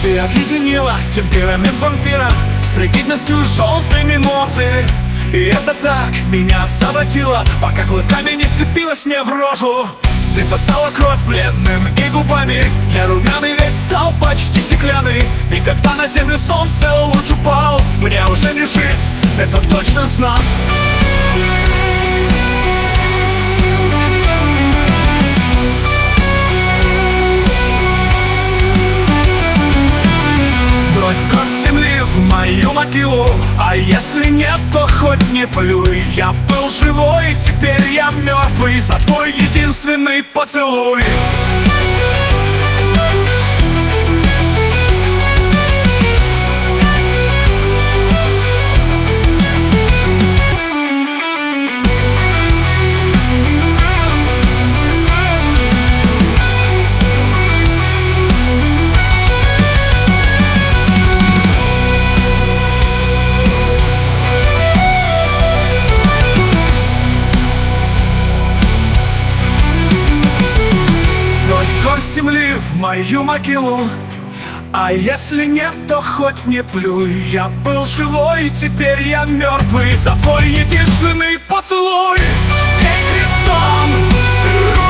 Ты объединила темперамент вампира с фригидностью желтыми носы. И это так меня заводило, пока клыками не вцепилась мне в рожу. Ты сосала кровь бледным и губами, я румяный весь стал почти стеклянный. И когда на землю солнце луч упал, мне уже не жить, это точно знак. Брось кровь земли в мою могилу, а если нет, то хоть не плюй. Я был живой, теперь я мертвый за твой единственный поцелуй. Кровь земли в мою могилу, а если нет, то хоть не плюй. Я был живой, теперь я мертвый за твой единственный поцелуй. С крестом сырой.